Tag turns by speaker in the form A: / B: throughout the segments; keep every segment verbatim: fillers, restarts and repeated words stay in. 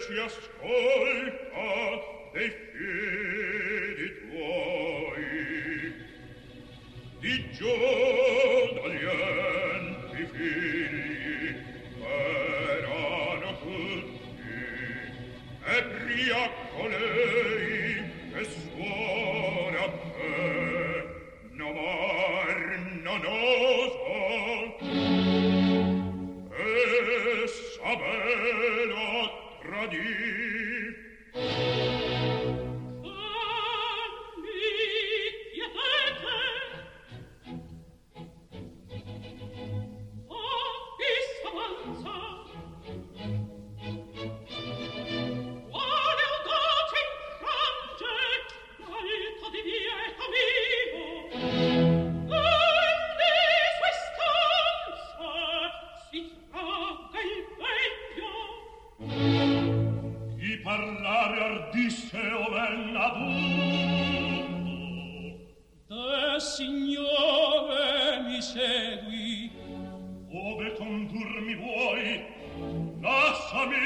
A: si ascolta dei fidi tuoi, di giù dagli enti figli erano tutti, e pria colei che suona a te, no mar non osa, e s'avela tradir.
B: Parlare ardisse o ben adulto, de signore mi segui, ove condurmi vuoi, lasciami,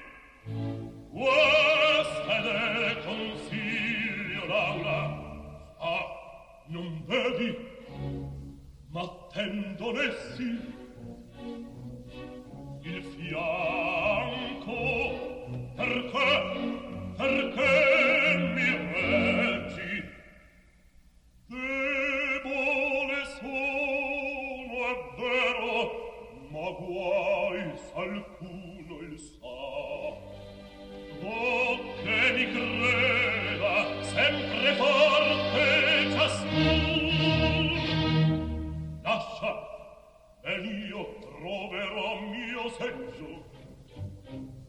B: questo è del consiglio Laura, ah, non vedi, ma tendo nessi il fianco. Perché, perché mi reggi? Debole sono, è vero, ma guai s'alcuno il sa. Oh, che mi creda sempre forte ciascun. Lascia, e io troverò mio seggio.